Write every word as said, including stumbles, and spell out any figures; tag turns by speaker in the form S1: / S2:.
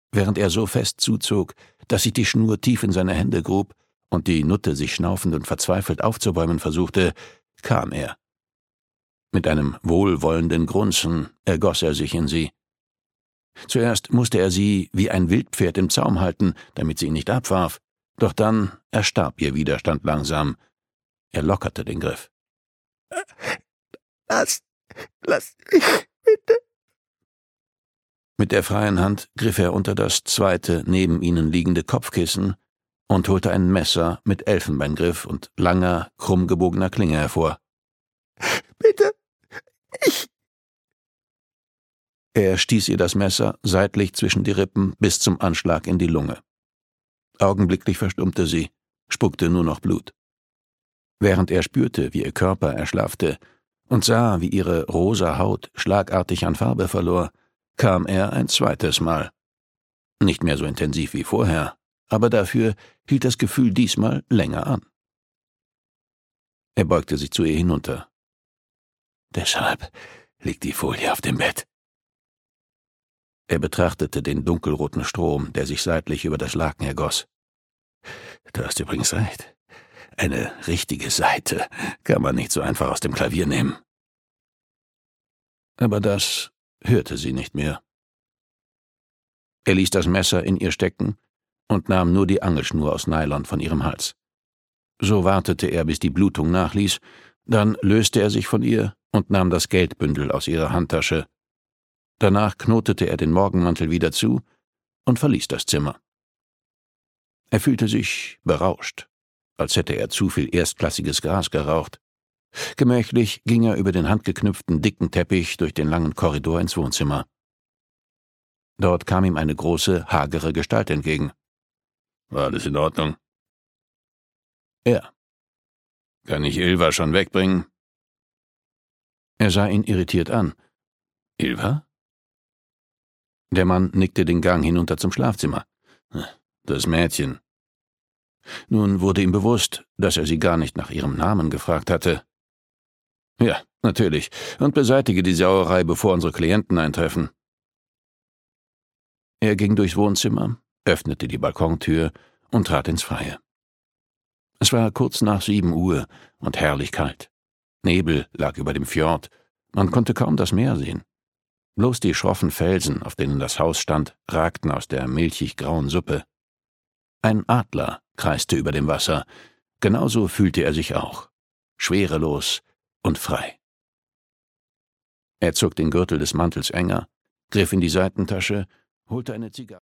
S1: während er so fest zuzog, dass sich die Schnur tief in seine Hände grub und die Nutte sich schnaufend und verzweifelt aufzubäumen versuchte, kam er. Mit einem wohlwollenden Grunzen ergoss er sich in sie. Zuerst musste er sie wie ein Wildpferd im Zaum halten, damit sie ihn nicht abwarf, doch dann erstarb ihr Widerstand langsam. Er lockerte den Griff.
S2: »Lass, lass mich, bitte!«
S1: Mit der freien Hand griff er unter das zweite neben ihnen liegende Kopfkissen und holte ein Messer mit Elfenbeingriff und langer, krumm gebogener Klinge hervor.
S2: »Bitte, ich...«
S1: Er stieß ihr das Messer seitlich zwischen die Rippen bis zum Anschlag in die Lunge. Augenblicklich verstummte sie, spuckte nur noch Blut. Während er spürte, wie ihr Körper erschlaffte, und sah, wie ihre rosa Haut schlagartig an Farbe verlor, kam er ein zweites Mal. Nicht mehr so intensiv wie vorher, aber dafür hielt das Gefühl diesmal länger an. Er beugte sich zu ihr hinunter. »Deshalb liegt die Folie auf dem Bett.« Er betrachtete den dunkelroten Strom, der sich seitlich über das Laken ergoss. »Du hast übrigens recht. Eine richtige Saite kann man nicht so einfach aus dem Klavier nehmen.« Aber das hörte sie nicht mehr. Er ließ das Messer in ihr stecken und nahm nur die Angelschnur aus Nylon von ihrem Hals. So wartete er, bis die Blutung nachließ, dann löste er sich von ihr und nahm das Geldbündel aus ihrer Handtasche. Danach knotete er den Morgenmantel wieder zu und verließ das Zimmer. Er fühlte sich berauscht, als hätte er zu viel erstklassiges Gras geraucht. Gemächlich ging er über den handgeknüpften dicken Teppich durch den langen Korridor ins Wohnzimmer. Dort kam ihm eine große, hagere Gestalt entgegen. »War alles in Ordnung?« »Er.« »Kann ich Ilva schon wegbringen?« Er sah ihn irritiert an. »Ilva?« Der Mann nickte den Gang hinunter zum Schlafzimmer. »Das Mädchen.« Nun wurde ihm bewusst, dass er sie gar nicht nach ihrem Namen gefragt hatte. »Ja, natürlich, und beseitige die Sauerei, bevor unsere Klienten eintreffen.« Er ging durchs Wohnzimmer, öffnete die Balkontür und trat ins Freie. Es war kurz nach sieben Uhr und herrlich kalt. Nebel lag über dem Fjord, man konnte kaum das Meer sehen. Bloß die schroffen Felsen, auf denen das Haus stand, ragten aus der milchig-grauen Suppe. Ein Adler kreiste über dem Wasser, genauso fühlte er sich auch, schwerelos und frei. Er zog den Gürtel des Mantels enger, griff in die Seitentasche, holte eine Zigarre.